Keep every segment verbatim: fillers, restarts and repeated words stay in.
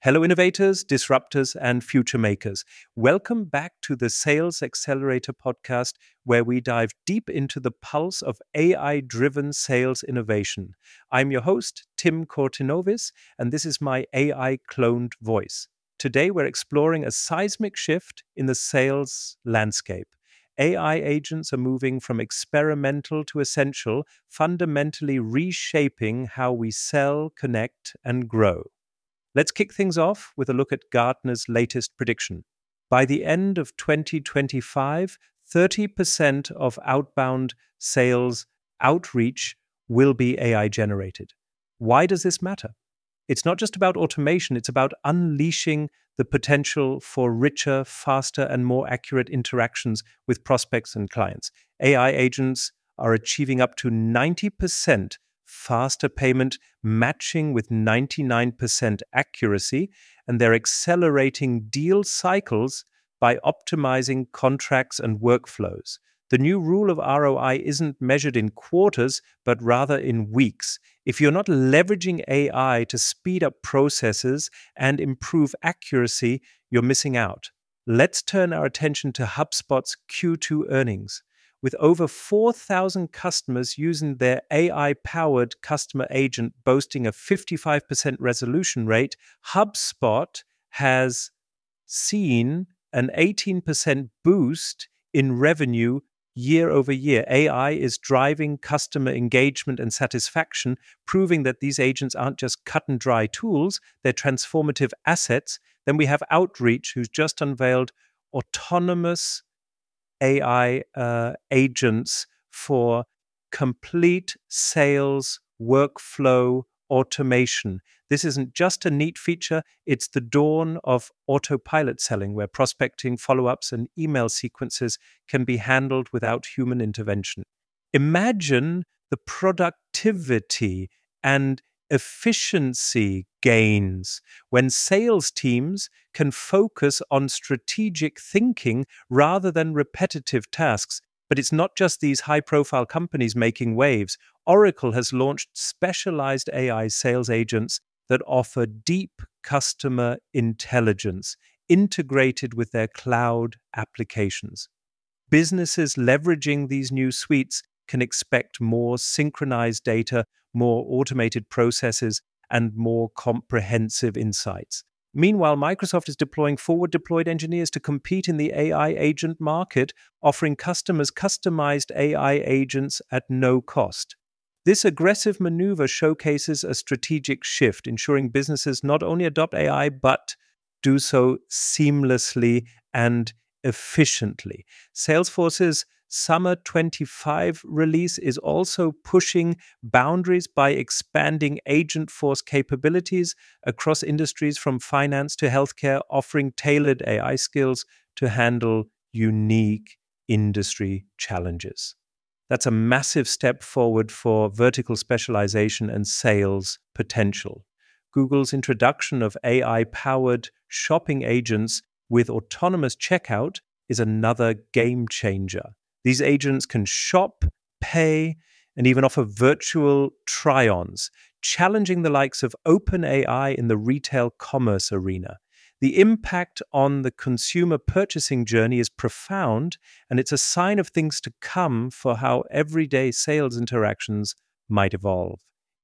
Hello, innovators, disruptors, and future makers. Welcome back to the Sales Accelerator podcast, where we dive deep into the pulse of A I-driven sales innovation. I'm your host, Tim Kortinovis, and this is my A I-cloned voice. Today, we're exploring a seismic shift in the sales landscape. A I agents are moving from experimental to essential, fundamentally reshaping how we sell, connect, and grow. Let's kick things off with a look at Gartner's latest prediction. By the end of twenty twenty-five, thirty percent of outbound sales outreach will be A I generated. Why does this matter? It's not just about automation, it's about unleashing the potential for richer, faster, and more accurate interactions with prospects and clients. A I agents are achieving up to ninety percent faster payment, matching with ninety-nine percent accuracy, and they're accelerating deal cycles by optimizing contracts and workflows. The new rule of R O I isn't measured in quarters, but rather in weeks. If you're not leveraging A I to speed up processes and improve accuracy, you're missing out. Let's turn our attention to HubSpot's Q two earnings. With over four thousand customers using their A I-powered customer agent boasting a fifty-five percent resolution rate, HubSpot has seen an eighteen percent boost in revenue year over year. A I is driving customer engagement and satisfaction, proving that these agents aren't just cut and dry tools, they're transformative assets. Then we have Outreach, who's just unveiled autonomous A I uh, agents for complete sales workflow automation. This isn't just a neat feature, it's the dawn of autopilot selling, where prospecting, follow-ups, and email sequences can be handled without human intervention. Imagine the productivity and efficiency gains when sales teams can focus on strategic thinking rather than repetitive tasks. But it's not just these high-profile companies making waves. Oracle has launched specialized A I sales agents that offer deep customer intelligence integrated with their cloud applications. Businesses leveraging these new suites can expect more synchronized data, more automated processes, and more comprehensive insights. Meanwhile, Microsoft is deploying forward-deployed engineers to compete in the A I agent market, offering customers customized A I agents at no cost. This aggressive maneuver showcases a strategic shift, ensuring businesses not only adopt A I, but do so seamlessly and efficiently. Salesforce's Summer twenty-five release is also pushing boundaries by expanding Agentforce capabilities across industries from finance to healthcare, offering tailored A I skills to handle unique industry challenges. That's a massive step forward for vertical specialization and sales potential. Google's introduction of A I-powered shopping agents with autonomous checkout is another game changer. These agents can shop, pay, and even offer virtual try-ons, challenging the likes of OpenAI in the retail commerce arena. The impact on the consumer purchasing journey is profound, and it's a sign of things to come for how everyday sales interactions might evolve.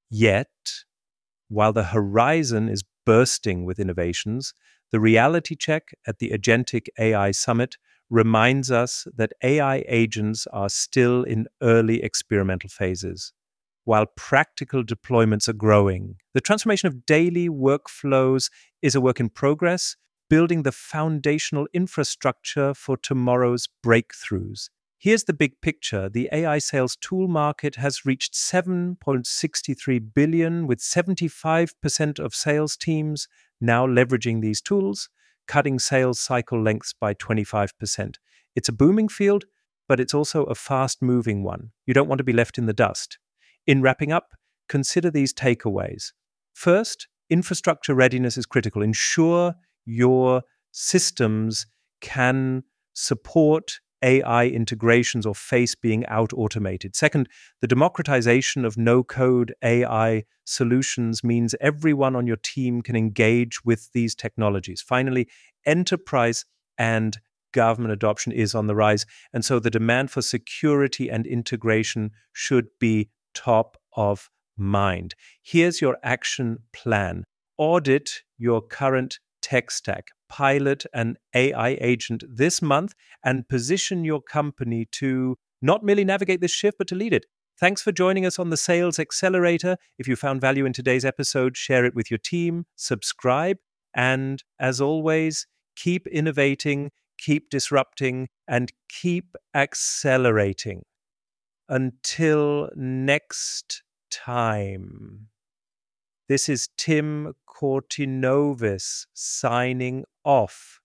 Yet, while the horizon is bursting with innovations, the reality check at the Agentic A I Summit reminds us that A I agents are still in early experimental phases, while practical deployments are growing. The transformation of daily workflows is a work in progress, building the foundational infrastructure for tomorrow's breakthroughs. Here's the big picture. The A I sales tool market has reached seven point six three billion dollars, with seventy-five percent of sales teams now leveraging these tools, cutting sales cycle lengths by twenty-five percent. It's a booming field, but it's also a fast-moving one. You don't want to be left in the dust. In wrapping up, consider these takeaways. First, infrastructure readiness is critical. Ensure your systems can support A I integrations or face being out automated. Second, the democratization of no-code A I solutions means everyone on your team can engage with these technologies. Finally, enterprise and government adoption is on the rise. And so the demand for security and integration should be top of mind. Here's your action plan. Audit your current tech stack. Pilot an A I agent this month and position your company to not merely navigate this shift, but to lead it. Thanks for joining us on the Sales Accelerator. If you found value in today's episode, share it with your team, subscribe, and as always, keep innovating, keep disrupting, and keep accelerating. Until next time. This is Tim Cortinovis signing off.